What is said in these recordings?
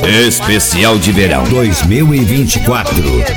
Especial de verão 2024.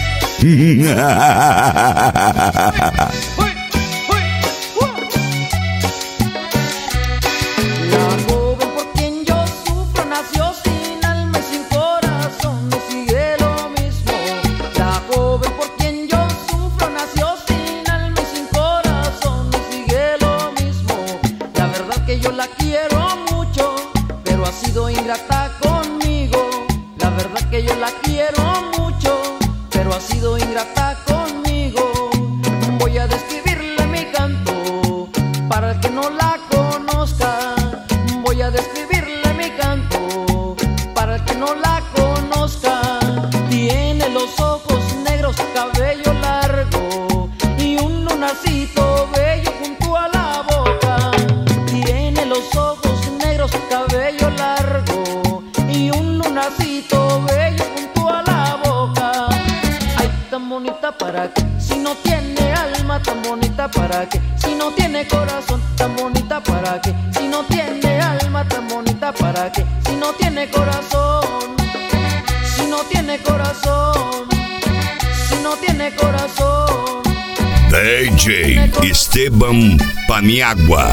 Yo la quiero mucho, pero ha sido ingrata conmigo. La verdad que yo la quiero mucho, pero ha sido ingrata conmigo. Voy a describirle mi canto para el que no la conozca. Voy a describirle mi canto para el que no la conozca. Tiene los ojos negros, cabello largo y un lunarcito bello junto a la boca. Los ojos negros, cabello largo y un lunarcito bello junto a la boca. Ay, tan bonita para que si no tiene alma, tan bonita para que si no tiene corazón, tan bonita para que si no tiene alma, tan bonita para que si no tiene corazón, si no tiene corazón, si no tiene corazón. DJ Esteban Paniagua.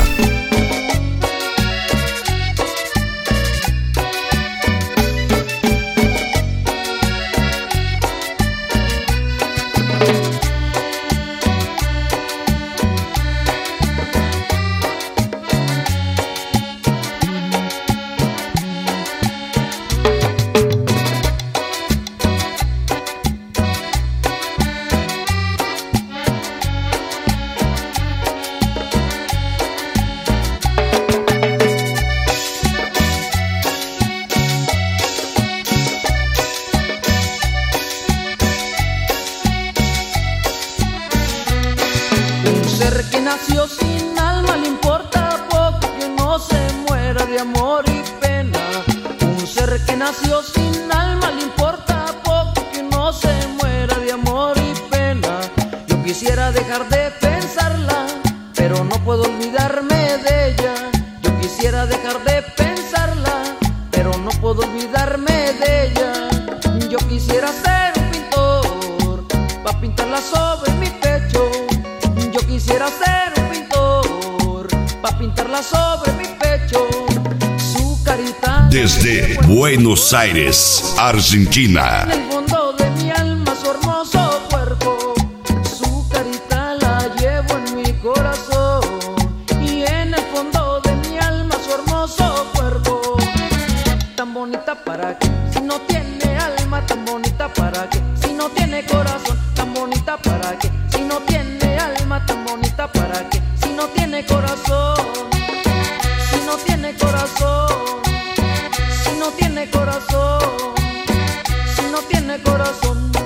Que nació sin alma, le importa poco que no se muera de amor y pena. Un ser que nació sin alma, le importa poco que no se muera de amor y pena. Yo quisiera dejar de pensarla, pero no puedo olvidarme de ella. Yo quisiera dejar de pensarla, pero no puedo olvidarme de ella. Yo quisiera ser un pintor, pa' pintarla sobre mi pecho. Yo quisiera ser un pintor, pa' pintarla sobre mi pecho. Su carita desde Buenos Aires, Argentina. En el fondo de mi alma, su hermoso cuerpo. Su carita la llevo en mi corazón. Y en el fondo de mi alma, su hermoso cuerpo. Tan bonita para que si no tiene alma, tan bonita para que si no tiene corazón, tan bonita para que si no tiene alma, tan bonita para que si no tiene corazón, si no tiene corazón, si no tiene corazón, si no tiene corazón.